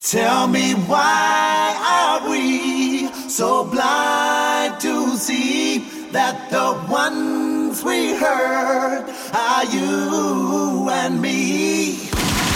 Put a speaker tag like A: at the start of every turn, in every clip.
A: Tell me why are we so blind to see that the ones we hurt are you and me?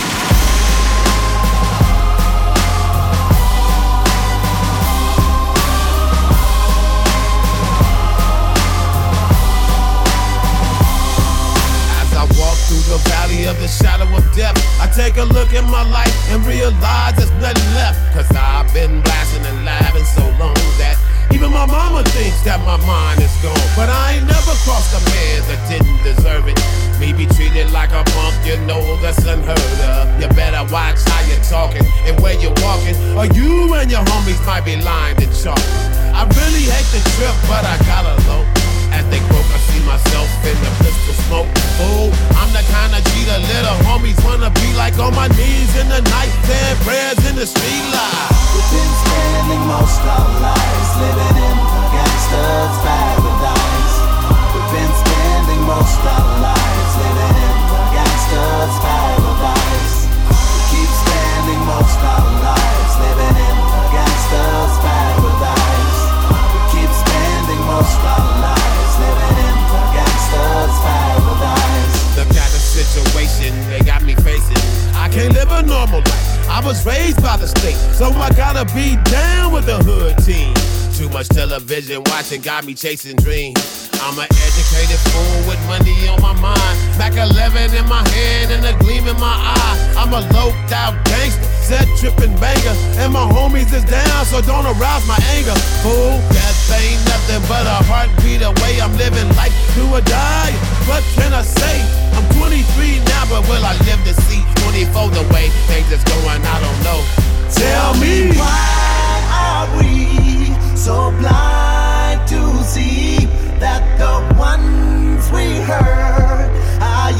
B: Through the valley of the shadow of death, I take a look at my life and realize there's nothing left. Cause I've been blasting and laughing so long that even my mama thinks that my mind is gone. But I ain't never crossed a man that didn't deserve it. Me be treated like a punk, you know that's unheard of. You better watch how you're talking and where you're walking, or you and your homies might be lying to chalk. I really hate the trip, but I gotta low. As they broke, I see myself in the pistol smoke. Oh, I'm the kind of G the little homies wanna be like, on my knees in the night, saying prayers in the street light.
A: We've been spending most our lives living in a gangster's paradise. We've been spending most our lives living in a gangster's paradise. We keep spending most our lives living in a gangster's paradise. We keep spending most our lives living in a gangster's paradise.
B: Look at the situation they got me facing. I can't live a normal life. I was raised by the state, so I gotta be down with the hood team. Too much television watching got me chasing dreams. I'm an educated fool with money on my mind. Mac 11 in my hand and a gleam in my eye. I'm a loped out gangster, set tripping banger, and my homies is down, so don't arouse my anger. Fool, death ain't nothing but a heartbeat away. I'm living life do or die. What can I say? I'm 23 now, but will I live to see 24 the way things is going? I don't know.
A: Tell me why are we so blind to see that the ones we hurt are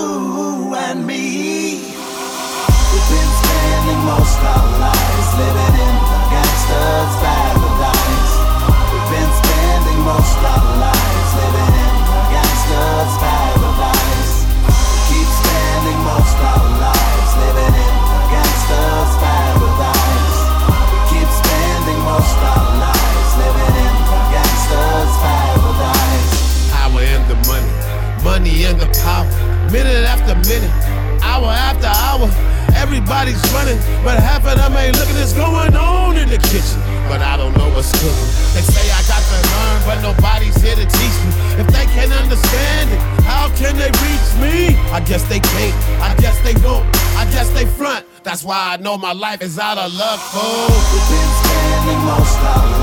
A: you and me? We've been spending most our lives living in a gangster's paradise. We've been spending most our lives living in a gangster's paradise. We keep spending most our lives living in a gangster's paradise. We keep spending most our lives living in a gangster's paradise.
B: Power and the money, money and the power. Minute after minute, hour after hour, everybody's running, but half of them ain't looking. It's going on in the kitchen, but I don't know what's cooking. They say I got to learn, but nobody's here to teach me. If they can't understand it, how can they reach me? I guess they can't, I guess they won't, I guess they front. That's why I know my life is out of luck, fool.
A: We've been spending most our